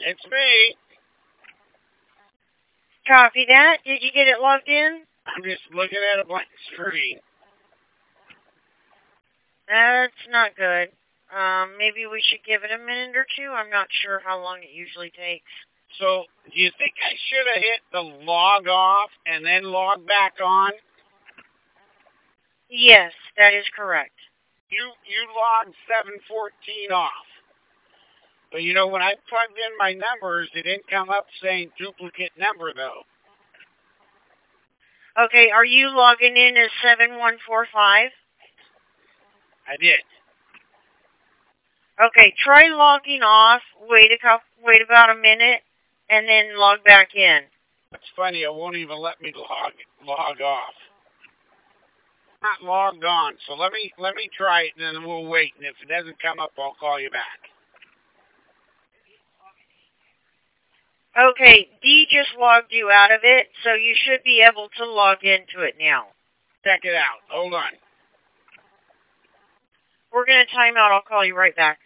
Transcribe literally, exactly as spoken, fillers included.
It's me. Copy that. Did you get it logged in? I'm just looking at a blank screen. That's not good. Um, maybe we should give it a minute or two. I'm not sure how long it usually takes. So, do you think I should have hit the log off and then log back on? Yes, that is correct. You you logged seven fourteen off. But you know, when I plugged in my numbers, it didn't come up saying duplicate number, though. Okay, are you logging in as seven one four five? I did. Okay, try logging off, wait a couple, wait about a minute, and then log back in. It's funny, it won't even let me log log off. Not logged on, so let me let me try it, and then we'll wait. And if it doesn't come up, I'll call you back. Okay, Dee just logged you out of it, so you should be able to log into it now. Check it out. Hold on. We're going to time out. I'll call you right back.